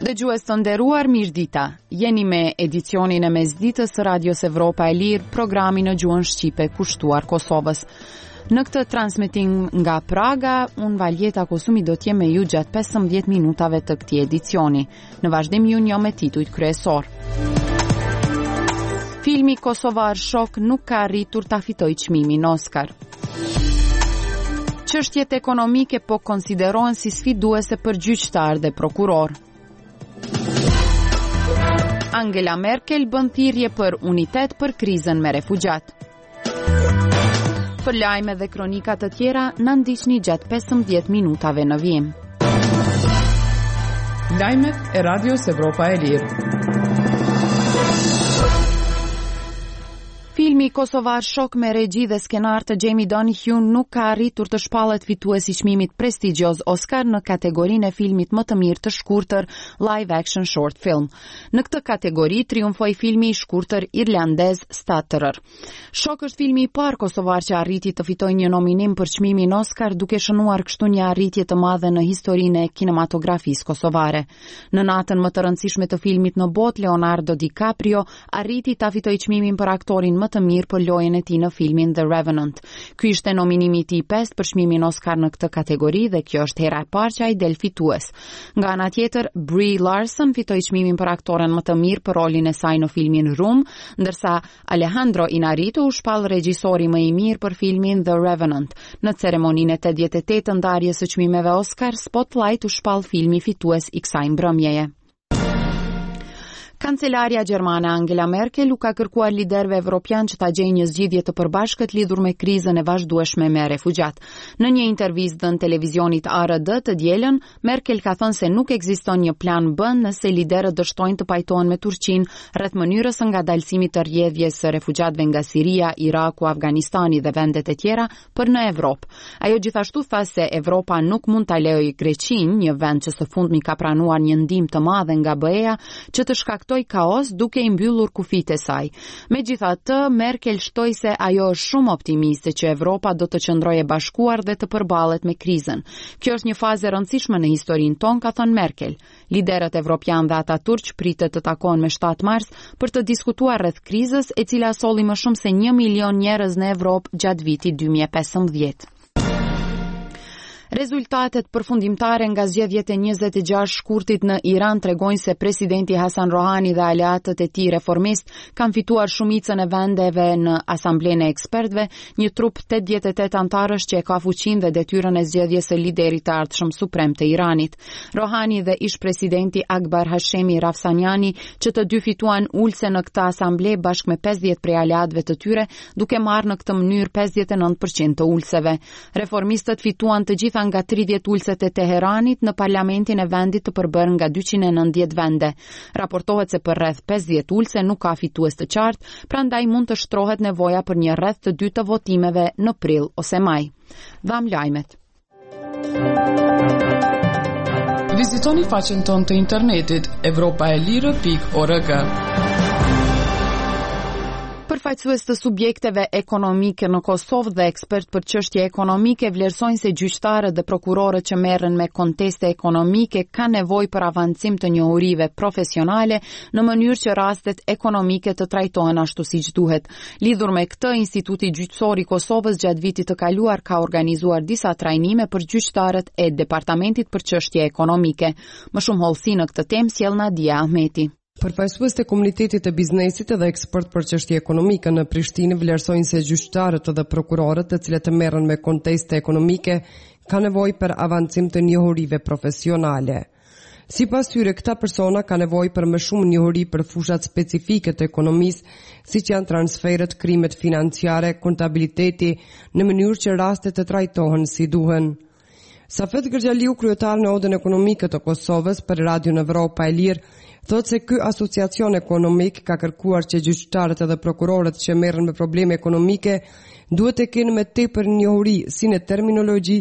Dëgjues të nderuar, mirëdita. Jeni me edicionin e mesditës së Radios Evropa e Lirë, programi në gjuhën shqipe kushtuar Kosovës. Në këtë transmetim nga Praga, unë Valjeta Kosumi do t'jem me ju gjatë 15 minutave të këtij edicioni. Në vazhdim ju njoh me titujt kryesor. Filmi kosovar Shok nuk ka arritur ta fitojë çmimin Oscar. Çështjet ekonomike po konsiderohen si sfiduese për gjyqtar dhe prokuror. Angela Merkel bën thirrje për unitet për krizën me refugjat. Për lajme dhe kronika të tjera, na ndiqni gjatë 15 minutave në vijim. Lajmet e Radios Evropa e Lirë. Filmi kosovar Shok me regji dhe skenar të Jamie Donahue nuk ka arritur të shpallet fituesi i çmimit prestigjioz Oscar në kategorinë e filmit më të mirë të shkurtër live action short film. Në këtë kategori triumfoi filmi i shkurtër irlandez Stutterer. Shok është filmi i parë kosovar që arriti të fitojë një nominim për çmimin Oscar, duke shënuar kështu një arritje të madhe në historinë e kinematografisë kosovare. Në natën më të rëndësishme të filmit në botë, Leonardo DiCaprio arriti ta fitojë çmimin për aktorin më të mirë për lojën e tij në filmin The Revenant. Ky ishte nominimi i tij 5 për çmimin Oscar në këtë kategori dhe kjo është hera e parë që ai del fitues. Nga ana tjetër, Brie Larson fitoi çmimin për aktoren më të mirë për rolin e saj në filmin Room, ndërsa Alejandro Inarritu u shpall regjisori më i mirë për filmin The Revenant. Në ceremoninë e 88 të ndarjes së çmimeve Oscar, Spotlight u shpall filmi fitues i kësaj mbrëmjeje. Kancelaria gjermane Angela Merkel u ka kërkuar liderëve evropian që ta gjejnë një zgjidhje të përbashkët lidhur me krizën e vazhdueshme me refugjat. Në një intervistë dhënë televizionit ARD të dielën, Merkel ka thënë se nuk ekziston një plan B nëse liderët dështojnë të pajtohen me Turqinë rreth mënyrës së ngadalësimit të rrjedhjes së refugjatëve nga Siria, Iraku, Afganistani dhe vendet e tjera për në Evropë. Ajo gjithashtu tha se Evropa nuk mund ta lejojë Greqinë, një vend që së fundmi ka pranuar një ndihmë të madhe nga BE-ja, që të shkaktoj kaos duke i mbyllur kufijtë e saj. Megjithatë, Merkel shtoi se ajo është shumë optimiste që Evropa do të qëndrojë e bashkuar dhe të përballet me krizën. Kjo është një fazë e rëndësishme në historinë tonë, ka thënë Merkel. Liderët evropian dhe ata turq pritet të takohen me 7 mars për të diskutuar rreth krizës, e cila solli më shumë se 1 milion njerëz në Evropë gjatë vitit 2015. Rezultatet përfundimtare nga zgjedhjet e 26 shkurtit në Iran tregojnë se presidenti Hasan Rohani dhe aleatët e tij reformist kanë fituar shumicën e vendeve në Asamblenë e Ekspertëve, një trup 88 antarësh që e ka fuqinë dhe detyrën e zgjedhjes së liderit të ardhshëm suprem të Iranit. Rohani dhe ish-presidenti Akbar Hashemi Rafsanjani, që të dy fituan ulse në këtë asamble bashkë me 50 prej aleatëve të tyre, duke marrë në këtë mënyrë 59% të ulseve. Reformistët fituan të gjitha nga 30 ulset e Teheranit në parlamentin e vendit të përbërë nga 290 vende. Raportohet se për rreth 50 ulse nuk ka fitues të qartë, prandaj mund të shtrohet nevoja për një rreth të dytë të votimeve në prill ose maj. Dham lajmet. Vizitoni faqen tonë të internetit europaelire.org. Përfaqësues të subjekteve ekonomike në Kosovë dhe ekspert për çështje ekonomike vlerësojnë se gjyqtarët dhe prokurorët që merren me konteste ekonomike kanë nevojë për avancim të njohurive profesionale në mënyrë që rastet ekonomike të trajtohen ashtu siç duhet. Lidhur me këtë, Instituti Gjyqësor i Kosovës gjatë vitit të kaluar ka organizuar disa trajnime për gjyqtarët e Departamentit për çështje ekonomike. Më shumë hollësi në këtë temë sjell Nadia Ahmeti. Përfaqësues të komunitetit të biznesit dhe ekspert për çështje ekonomike në Prishtinë vlerësojnë se gjyqtarët dhe prokurorët, të cilët merren me konteste ekonomike, kanë nevojë për avancim të njohurive profesionale. Sipas tyre, këta persona kanë nevojë për më shumë njohuri për fushat specifike të ekonomisë, siç janë transferet, krimet financiare, kontabiliteti, në mënyrë që rastet të trajtohen si duhen. Safet Gërgjaliu, kryetar në Odën Ekonomike të Kosovës për Radion Evropa e Lirë, thotë se ky asociacion ekonomik ka kërkuar që gjyqtarët edhe prokurorët që merren me probleme ekonomike duhet të kenë më tepër njohuri si në terminologji,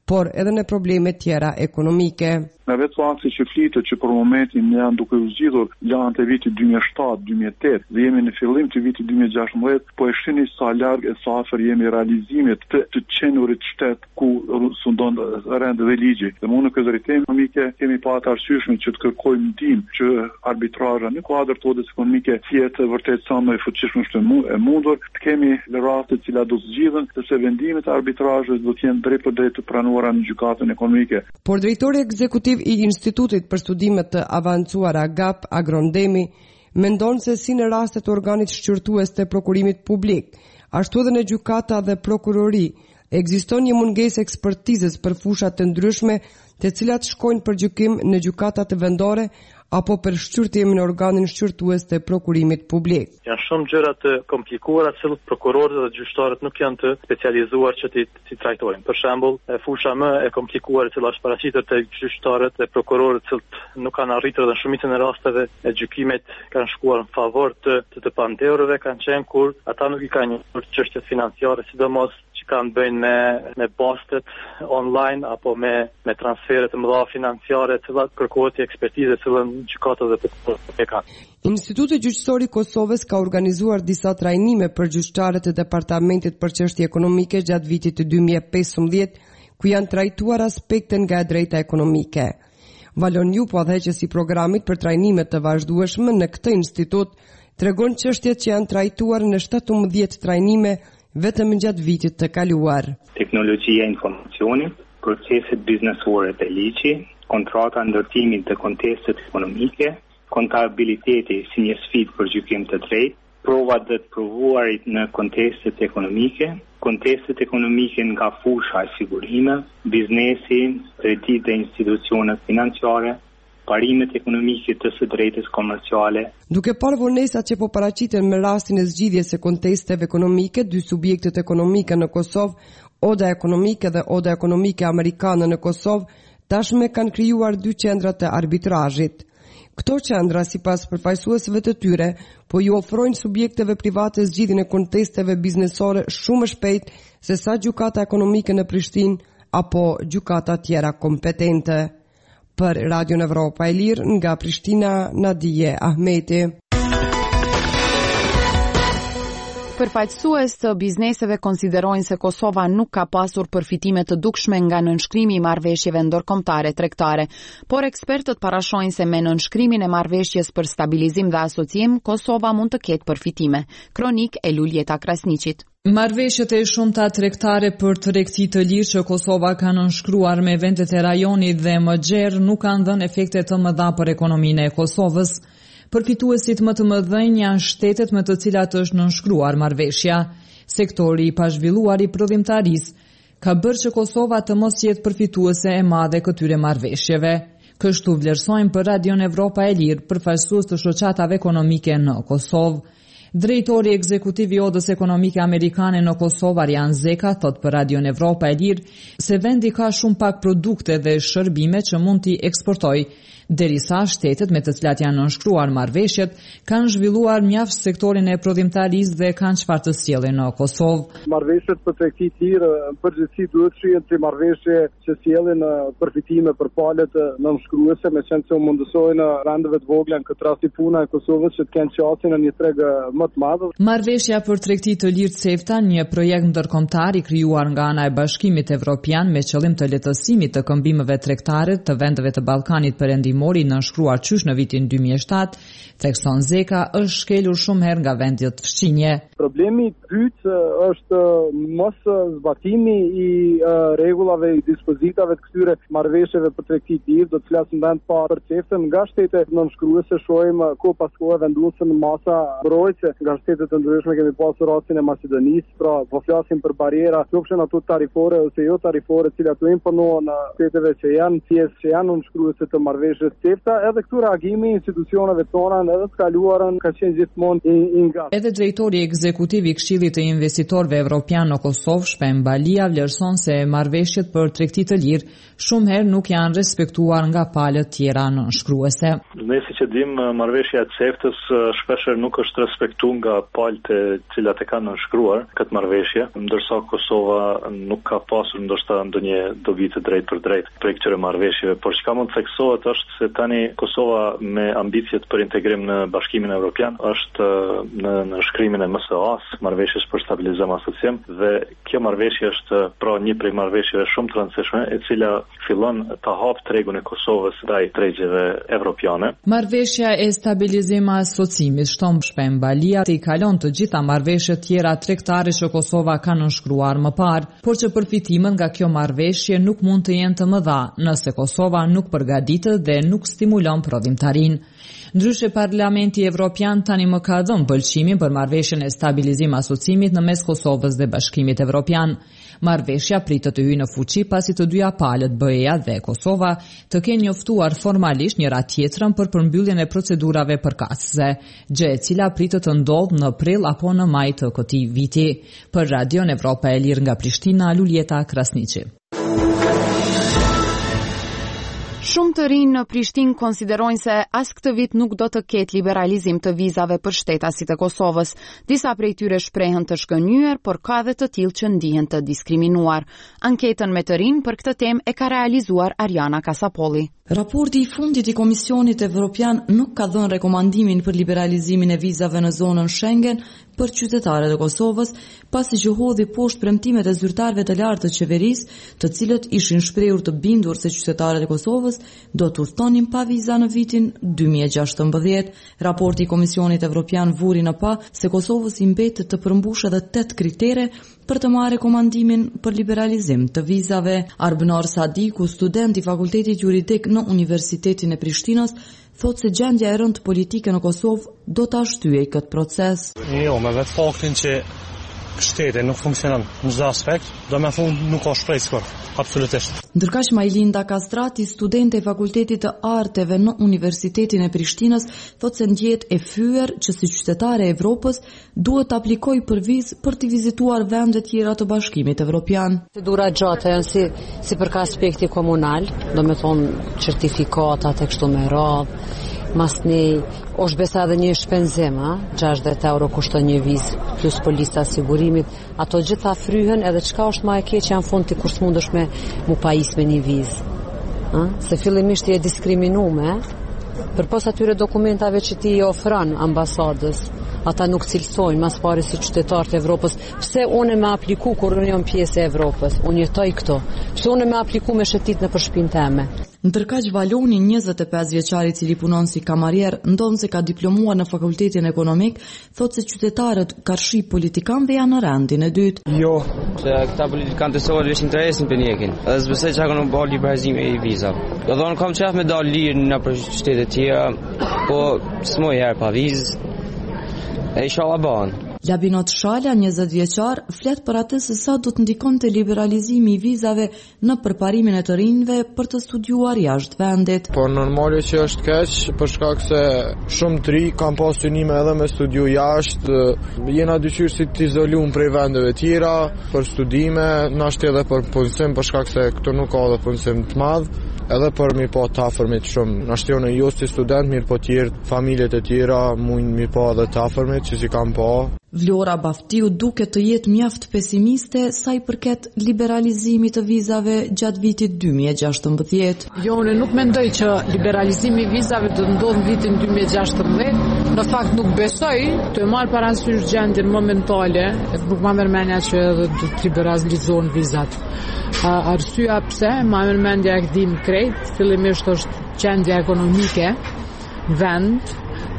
por edhe në probleme tjera ekonomike. Në vetë fakti që flitet që për momentin ne janë duke u zgjidhur lanë të vitit 2007-2008 dhe jemi në fillim të vitit 2016, po e shihni sa larg e sa afër jemi realizimit të qenurit shtet ku sundon rend dhe ligji. Dhe unë në këtë drejtim ekonomike kemi patë arsyeshme që të kërkojmë ndihmë që arbitrazha në kuadër të odës ekonomike jetë vërtet sa më e fuqishme është e mundur, të kemi raste të cilat do të zgjidhen, sepse vendimet e arbitrazhit do të jenë drejt për drejt të pranuara në gjykatën ekonomike. Por drejtori ekzekutiv i Institutit për Studimet të Avancuara GAP Agrondemi mendon se si në rastet e organit shqyrtues të prokurimit publik, ashtu edhe në gjykata dhe prokurori, ekziston një mungesë ekspertizës për fusha të ndryshme, të cilat shkojnë për gjykim në gjykatat vendore apo për shqyrtimin në organin shqyrtues të prokurimit publik. Janë shumë gjëra të komplikuara që prokurorët dhe gjyqtarët nuk janë të specializuar që ti trajtojnë. Për shembull, fusha më e komplikuar që është paraqitur te gjyqtarët dhe prokurorët që nuk kanë arritur dhe në shumicën e rasteve e gjykimet kanë shkuar në favor të pandeurëve, kanë qenë kur ata nuk i kanë një çështje financiare, sidomos që kanë bëjnë me bastet online apo me transfere të mëdha financiare, të cilat kërkohet ekspertizë të gjykatat dhe të kanë. Instituti Gjyqësor i Kosovës ka organizuar disa trajnime për gjyqtarët e Departamentit për Çështje Ekonomike gjatë vitit të 2015, ku janë trajtuar aspekte nga e drejta ekonomike. Valon Jupo, adheqës i programit për trajnime të vazhdueshme në këtë institut, tregon çështjet që janë trajtuar në 17 trajnime vetëm gjatë vitit të kaluar. Teknologjia e informacionit, proceset biznesore të ligji, kontrata ndërtimit të kontestet ekonomike, kontabiliteti si një sfidë për gjykim të drejtë, provat dhe të provuarit në kontestet ekonomike, kontestet ekonomike nga fusha e sigurime, biznesi, kreditë dhe institucionet financiare, parimet ekonomike të së drejtës komerciale. Duke parë vonesat që po paraqiten me rastin e zgjidhjes së kontesteve ekonomike, dy subjektet ekonomike në Kosovë, Oda Ekonomike dhe Oda Ekonomike Amerikane në Kosovë, tashme kanë krijuar dy qendra të arbitrazhit. Këto qendra, sipas përfaqësuesve të tyre, po ju ofrojnë subjekteve private zgjidhjen e kontesteve biznesore shumë shpejt se sa gjykata ekonomike në Prishtinë apo gjykata tjera kompetente. Për Radio Evropa e Lirë, nga Prishtina, Nadije Ahmeti. Përfaqësues të bizneseve konsiderojnë se Kosova nuk ka pasur përfitime të dukshme nga nënshkrimi i marrëveshjeve ndërkombëtare tregtare, por ekspertët parashojnë se me nënshkrimin e marrëveshjes për stabilizim dhe asocim, Kosova mund të ketë përfitime. Kronik e Luljeta Krasniqit. Marrëveshjet e shumta tregtare për tregti të lirë që Kosova ka nënshkruar me vendet e rajonit dhe më gjerë nuk kanë dhënë efekte të mëdha për ekonominë e Kosovës. Përfituesit më të mëdhenj janë shtetet me të cilat është nënshkruar marrëveshja. Sektori i pazhvilluar i prodhimtarisë ka bërë që Kosova të mos jetë përfituese e madhe këtyre marrëveshjeve. Kështu vlerësojnë për Radion Evropa e Lirë përfaqësues të shoqatave ekonomike në Kosovë. Drejtori ekzekutiv i Odës Ekonomike Amerikane në Kosovë, Arjan Zeka, thot për Radion Evropa e Lirë se vendi ka shumë pak produkte dhe shërbime që mund t'i eksportojë, derisa shtetet me të cilat janë nënshkruar marrëveshjet kanë zhvilluar mjaft sektorin e prodhimtarisë dhe kanë çfarë të sjellin në Kosovë. Marrëveshjet për tregti të tjerë përgjithësi duhet shihen si marrëveshje që sjellin përfitime për palët nënshkruese, me qenë se u mundësojnë vendeve të vogla në këtë rast puna e Kosovës që të kenë qasjen në një treg më të madh. Marrëveshja për tregti të lirë CEFTA, një projekt ndërkombëtar i krijuar nga ana e Bashkimit Evropian me qëllim të lehtësimit të këmbimeve tregtare të vendeve të Ballkanit Perëndimor, nënshkruar qysh në vitin 2007, thekson Zeka, është shkelur shumë herë nga vendet fshqinje. Problemi i dytë është mos zbatimi i rregullave i dispozitave të këtyre marrëveshjeve për tregti të lirë, do të flasim vend për CEFTA nga shtetet nënshkruese, shohim kohë pas kohe vendosen masa mbrojtëse nga shtetet të ndryshme. Kemi pasur rastin e Maqedonisë, pra po flasim për bariera, qofshin ato tarifore ose jo tarifore, të cilat u imponohen shteteve që janë pjesë që janë nënshkruese të marrëveshjes CEFTA. Edhe këtu reagimi i institucioneve tona edhe të kaluarën ka qenë gjithmonë i ngat. Edhe drejtori ekzekutiv i Këshillit të Investitorëve Evropian në Kosovë, Shpem Balia, vlerëson se marrëveshjet për tregti të lirë shumë herë nuk janë respektuar nga palët tjera nënshkruese. Ne siç e dimë, marrëveshja e CEFTA-s shpeshherë nuk është respektuar nga palët e cilat e kanë nënshkruar këtë marrëveshje, ndërsa Kosova nuk ka pasur ndoshta ndonjë dobi të drejtë për drejtë për këtyre marrëveshjeve, por çka mund të theksohet është se tani Kosova me ambicjet për integrim në Bashkimin Evropian është në shkrimin e MSA-s, marrëveshjes për stabilizim asociem, dhe kjo marrëveshje është pra një prej marrëveshjeve shumë të rëndësishme, e cila fillon të hapë tregun e Kosovës ndaj tregjeve evropiane. Marrëveshja e stabilizim asocimit, shton Shpem Balia, i kalon të gjitha marrëveshjet tjera tregtare që Kosova ka nënshkruar më parë, por që përfitimet nga kjo marrëveshje nuk mund të jenë të mëdha nëse Kosova nuk përgatitet dhe nuk stimulon prodhimtarinë. Ndryshe, Parlamenti Evropian tani më ka dhënë pëlqimin për marrëveshjen e stabilizim asocimit në mes Kosovës dhe Bashkimit Evropian. Marrëveshja pritet të hyjë në fuqi pasi të dyja palët, BE-ja dhe Kosova, të kenë njoftuar formalisht njëra tjetrën për përmbylljen e procedurave përkatëse, gjë e cila pritet të ndodhë në prill apo në maj të këtij viti. Për Radion Evropa e Lirë nga Prishtina, Luljeta Krasniqi. Shumë të rinj në Prishtinë konsiderojnë se as këtë vit nuk do të ketë liberalizim të vizave për shtetasit e Kosovës. Disa prej tyre shprehen të shkënjyer, por ka dhe të tillë që ndihen të diskriminuar. Anketën me të rinj për këtë temë e ka realizuar Ariana Kasapolli. Raporti i fundit i Komisionit Evropian nuk ka dhënë rekomandimin për liberalizimin e vizave në zonën Schengen për qytetarët e Kosovës, pasi që hodhi poshtë premtimet e zyrtarëve të lartë të qeverisë, të cilët ishin shprehur të bindur se qytetarët e Kosovës do të udhtonin pa viza në vitin 2016. Raporti i Komisionit Evropian vuri në pa se Kosovës i mbetet të përmbushë edhe 8 kritere për të marrë rekomandimin për liberalizim të vizave. Arbënor Sadiku, student i Fakultetit Juridik në Universitetin e Prishtinës, thotë se gjendja e rëndë politike në Kosovë do ta shtyejë këtë proces. Jo, me vetë faktin që shteti nuk funksionon në çdo aspekt, do më thonë nuk ka shpresë skor, absolutisht. Ndërkaq Majlinda Kastrati, studente e Fakultetit të Arteve në Universitetin e Prishtinës, thotë se ndjet e fyer që si qytetare e Evropës duhet të aplikojë për vizë për të vizituar vende tjera të Bashkimit Evropian. Procedura gjatë janë si për ka aspekti komunal, do me thonë certifikatat e kështu me radhë. Masni është besa dhe një shpenzim, 60 euro kushton një vizë, plus polista sigurimit, ato gjitha fryhen edhe çka është ma e keq që janë fund të kur s'mundesh me mu pajis me një vizë. Se fillimisht je diskriminume, përpos atyre dokumentave që ti i ofron ambasadës, ata nuk cilësojnë mas pari si qytetarët e Evropës. Pse unë me apliku kur unë jam pjesë e Evropës, unë jetoj këto, pse unë me apliku me shëtit në përshpinë teme. Ndërkaq Valoni, 25 vjeçar i cili punon si kamarier, ndonë se ka diplomuar në Fakultetin Ekonomik, thotë se qytetarët karshi politikanëve janë në rendin e dytë. Jo, se këta politikanë të sot veç interesin për njekin. Edhe s'besoj që kanë bërë liberalizim e vizave. Do thonë kam qef me dalë lirë në për shtete tjera, po s'moj herë pa vizë. E inshallah banë. Labinot Shala, 20 vjeçar, flet për atë se sa do të ndikonte liberalizimi i vizave në përparimin e të rinjve për të studiuar jashtë vendit. Po normale që është keq, për shkak se shumë të ri kanë pas synime edhe me studiu jashtë, jena dyqyr si të izoluar prej vendeve tjera për studime, nashti edhe për punësim, për shkak se këtu nuk ka edhe punësim të madh, edhe për mi pa të afërmit shumë. Nashtione jo si student, mirë po tjerë, familjet e tjera, mujnë mi pa edhe të afërmit që si kam pa. Vlora Baftiu duket të jetë mjaft pesimiste sa i përket liberalizimit të vizave gjatë vitit 2016. Jo, unë nuk mendoj që liberalizimi i vizave do të ndodhë në vitin 2016. Në fakt nuk besoj të marr parasysh gjendjen momentale, nuk ma mërmenja që do të liberalizohen vizat. Arsyeja pse, ma mërmendja e din krejt, fillimisht është gjendja ekonomike, vend,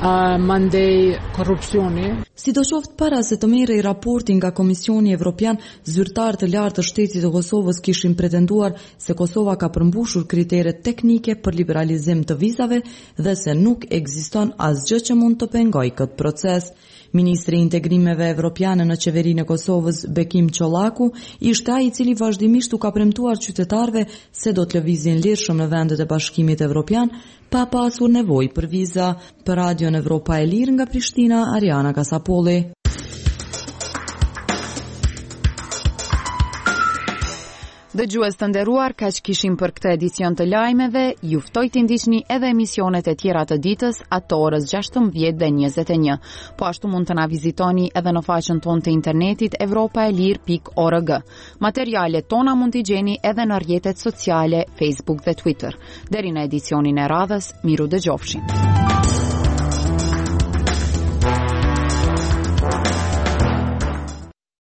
mandej korrupsioni. Sidoqoftë para se të merrej raporti nga Komisioni Evropian, zyrtarë të lartë të shtetit të Kosovës kishin pretenduar se Kosova ka përmbushur kriteret teknike për liberalizim të vizave dhe se nuk ekziston asgjë që mund të pengojë këtë proces. Ministri i Integrimeve Evropiane në qeverinë e Kosovës, Bekim Çollaku, ishte ai i cili vazhdimisht u ka premtuar qytetarëve se do të lëvizin lirshëm në vendet e Bashkimit Evropian pa pasur nevojë për viza. Për Radion Evropa e Lirë nga Prishtina, Ariana Kasapolli. Dëgjues të nderuar, kaq kishim për këtë edicion të lajmeve. Ju ftoj të ndiqni edhe emisionet e tjera të ditës, ato orës 16 dhe 21. Po ashtu mund të na vizitoni edhe në faqen tonë të internetit evropaelir.org. Materialet tona mund t'i gjeni edhe në rrjetet sociale, Facebook dhe Twitter. Deri në edicionin e radhës, miru dëgjofshin.